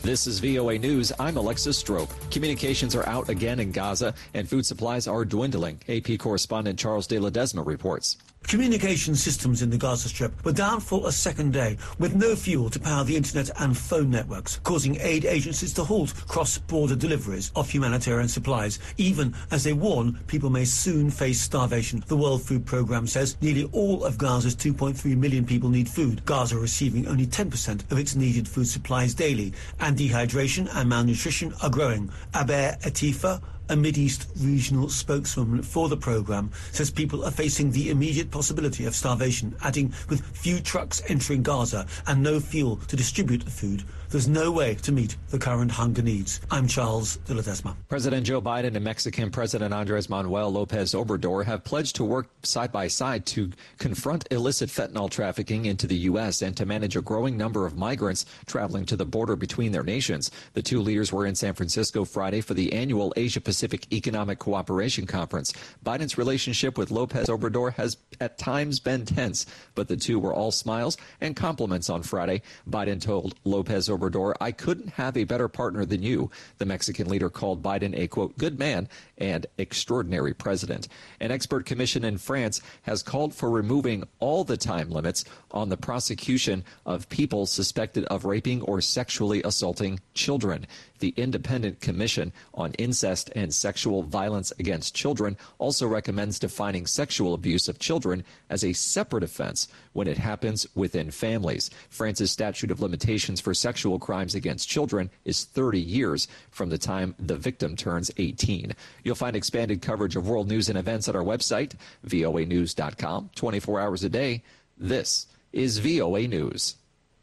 This is VOA News. I'm Alexis Strope. Communications are out again in Gaza, and food supplies are dwindling. AP correspondent Charles de Ledesma reports. Communication systems in the Gaza Strip were down for a second day, with no fuel to power the internet and phone networks, causing aid agencies to halt cross-border deliveries of humanitarian supplies, even as they warn people may soon face starvation. The World Food Programme says nearly all of Gaza's 2.3 million people need food. Gaza receiving only 10% of its needed food supplies daily, and dehydration and malnutrition are growing. Aber Atifa, a Mideast regional spokeswoman for the programme, says people are facing the immediate possibility of starvation, adding with few trucks entering Gaza and no fuel to distribute the food, there's no way to meet the current hunger needs. I'm Charles de Ledesma. President Joe Biden and Mexican President Andres Manuel Lopez Obrador have pledged to work side by side to confront illicit fentanyl trafficking into the U.S. and to manage a growing number of migrants traveling to the border between their nations. The two leaders were in San Francisco Friday for the annual Asia-Pacific Economic Cooperation Conference. Biden's relationship with Lopez Obrador has at times been tense, but the two were all smiles and compliments on Friday. Biden told Lopez Obrador, "I couldn't have a better partner than you." The Mexican leader called Biden a, quote, good man and extraordinary president. An expert commission in France has called for removing all the time limits on the prosecution of people suspected of raping or sexually assaulting children. The Independent Commission on Incest and Sexual Violence Against Children also recommends defining sexual abuse of children as a separate offense when it happens within families. France's statute of limitations for sexual crimes against children is 30 years from the time the victim turns 18. You'll find expanded coverage of world news and events at our website, voanews.com, 24 hours a day. This is VOA News.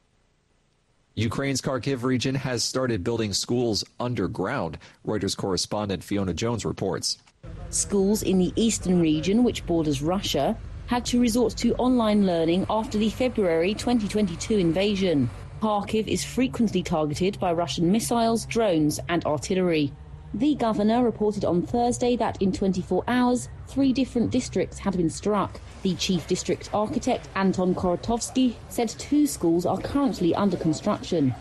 Ukraine's Kharkiv region has started building schools underground. Reuters correspondent Fiona Jones reports. Schools in the eastern region, which borders Russia, had to resort to online learning after the February 2022 invasion. Kharkiv is frequently targeted by Russian missiles, drones and artillery. The governor reported on Thursday that in 24 hours, 3 different districts had been struck. The chief district architect, Anton Korotovsky, said 2 schools are currently under construction.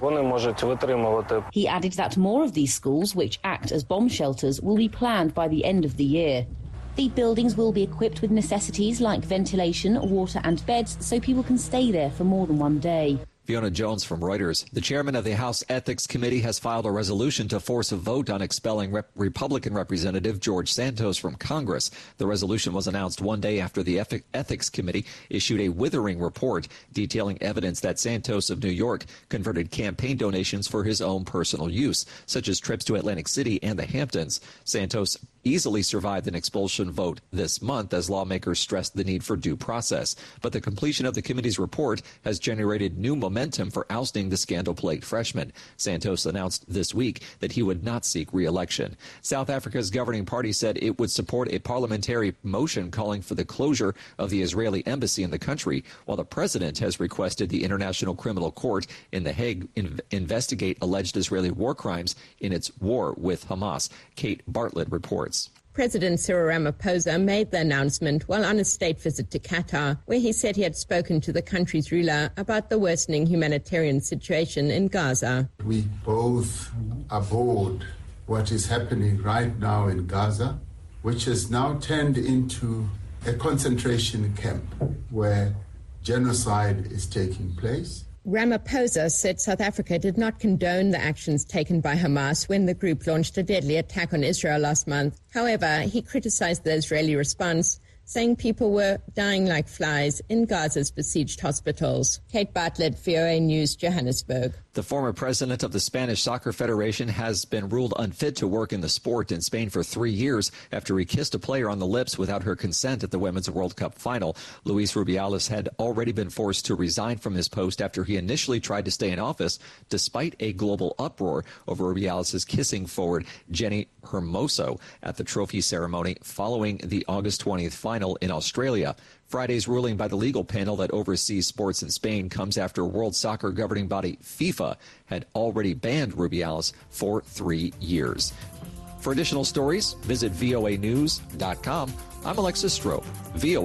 He added that more of these schools, which act as bomb shelters, will be planned by the end of the year. The buildings will be equipped with necessities like ventilation, water and beds, so people can stay there for more than one day. Fiona Jones from Reuters. The chairman of the House Ethics Committee has filed a resolution to force a vote on expelling Republican Representative George Santos from Congress. The resolution was announced one day after the Ethics Committee issued a withering report detailing evidence that Santos of New York converted campaign donations for his own personal use, such as trips to Atlantic City and the Hamptons. Santos easily survived an expulsion vote this month as lawmakers stressed the need for due process. But the completion of the committee's report has generated new momentum for ousting the scandal-plagued freshman. Santos announced this week that he would not seek re-election. South Africa's governing party said it would support a parliamentary motion calling for the closure of the Israeli embassy in the country, while the president has requested the International Criminal Court in The Hague investigate alleged Israeli war crimes in its war with Hamas. Kate Bartlett reports. President Cyril Ramaphosa made the announcement while on a state visit to Qatar, where he said he had spoken to the country's ruler about the worsening humanitarian situation in Gaza. We both abhorred what is happening right now in Gaza, which has now turned into a concentration camp where genocide is taking place. Ramaphosa said South Africa did not condone the actions taken by Hamas when the group launched a deadly attack on Israel last month. However, he criticized the Israeli response, saying people were dying like flies in Gaza's besieged hospitals. Kate Bartlett, VOA News, Johannesburg. The former president of the Spanish Soccer Federation has been ruled unfit to work in the sport in Spain for 3 years after he kissed a player on the lips without her consent at the Women's World Cup final. Luis Rubiales had already been forced to resign from his post after he initially tried to stay in office despite a global uproar over Rubiales' kissing forward Jenny Hermoso at the trophy ceremony following the August 20th final in Australia. Friday's ruling by the legal panel that oversees sports in Spain comes after World Soccer governing body FIFA had already banned Rubiales for 3 years. For additional stories, visit voanews.com. I'm Alexis Strope, VOA.